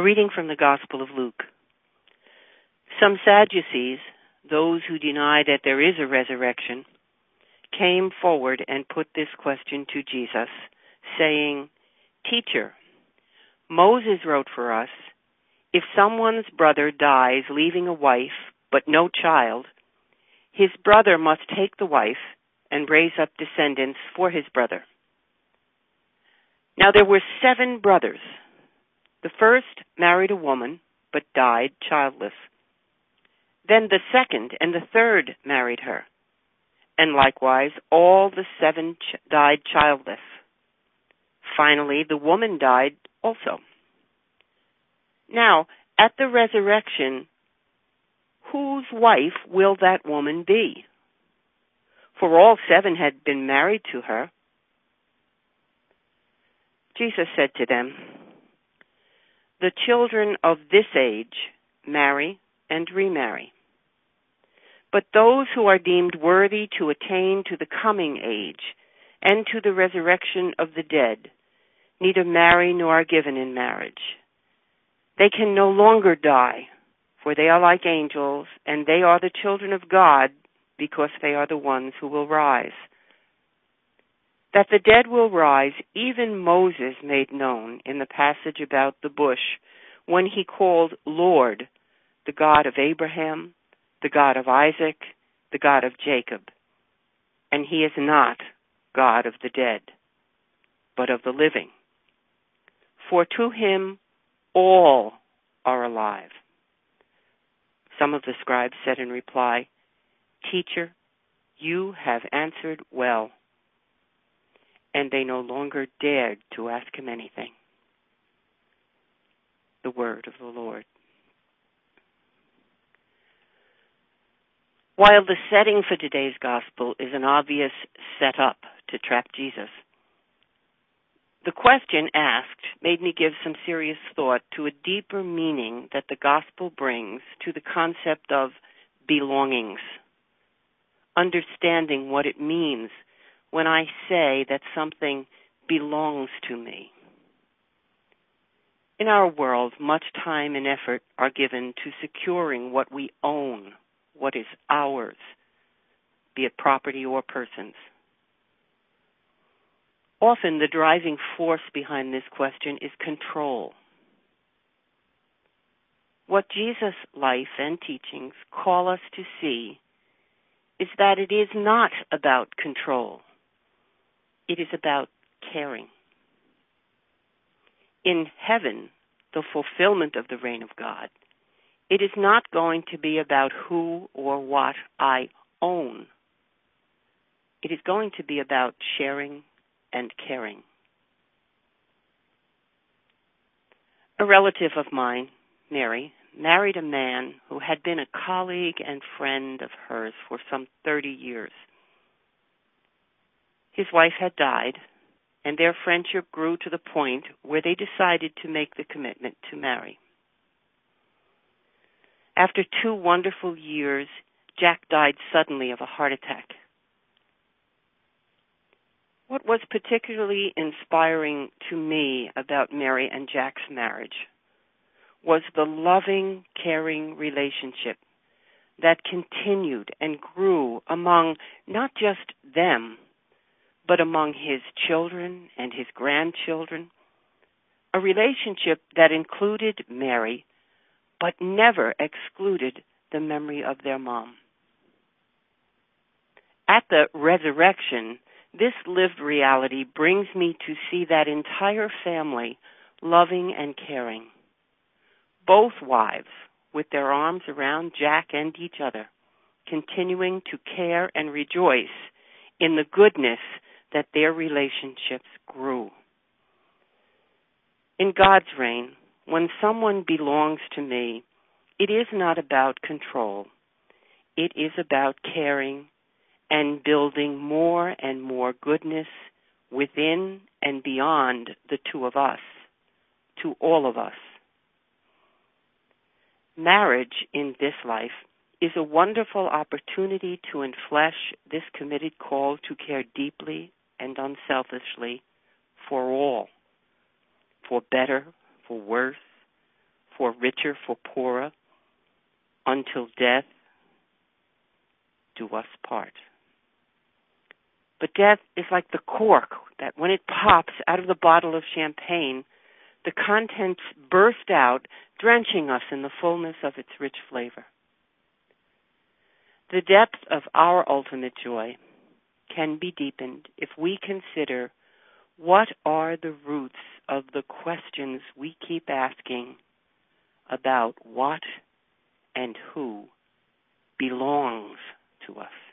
A reading from the Gospel of Luke. Some Sadducees, those who deny that there is a resurrection, came forward and put this question to Jesus, saying, "Teacher, Moses wrote for us, if someone's brother dies leaving a wife but no child, his brother must take the wife and raise up descendants for his brother. Now there were 7 brothers. The first married a woman, but died childless. Then the second and the third married her, and likewise all the 7 died childless. Finally, the woman died also. Now, at the resurrection, whose wife will that woman be? For all 7 had been married to her." Jesus said to them, "The children of this age marry and remarry. But those who are deemed worthy to attain to the coming age and to the resurrection of the dead neither marry nor are given in marriage. They can no longer die, for they are like angels, and they are the children of God, because they are the ones who will rise. That the dead will rise, even Moses made known in the passage about the bush, when he called Lord, the God of Abraham, the God of Isaac, the God of Jacob. And he is not God of the dead, but of the living. For to him all are alive." Some of the scribes said in reply, "Teacher, you have answered well." And they no longer dared to ask him anything. The word of the Lord. While the setting for today's gospel is an obvious setup to trap Jesus, the question asked made me give some serious thought to a deeper meaning that the gospel brings to the concept of belongings, understanding what it means when I say that something belongs to me. In our world, much time and effort are given to securing what we own, what is ours, be it property or persons. Often the driving force behind this question is control. What Jesus' life and teachings call us to see is that it is not about control. It is about caring. In heaven, the fulfillment of the reign of God, it is not going to be about who or what I own. It is going to be about sharing and caring. A relative of mine, Mary, married a man who had been a colleague and friend of hers for some 30 years. His wife had died, and their friendship grew to the point where they decided to make the commitment to marry. After 2 wonderful years, Jack died suddenly of a heart attack. What was particularly inspiring to me about Mary and Jack's marriage was the loving, caring relationship that continued and grew among not just them, but among his children and his grandchildren, a relationship that included Mary, but never excluded the memory of their mom. At the resurrection, this lived reality brings me to see that entire family loving and caring. Both wives, with their arms around Jack and each other, continuing to care and rejoice in the goodness that their relationships grew. In God's reign, when someone belongs to me, it is not about control. It is about caring and building more and more goodness within and beyond the 2 of us, to all of us. Marriage in this life is a wonderful opportunity to enflesh this committed call to care deeply and unselfishly for all, for better, for worse, for richer, for poorer, until death do us part. But death is like the cork that when it pops out of the bottle of champagne, the contents burst out, drenching us in the fullness of its rich flavor. The depth of our ultimate joy can be deepened if we consider what are the roots of the questions we keep asking about what and who belongs to us.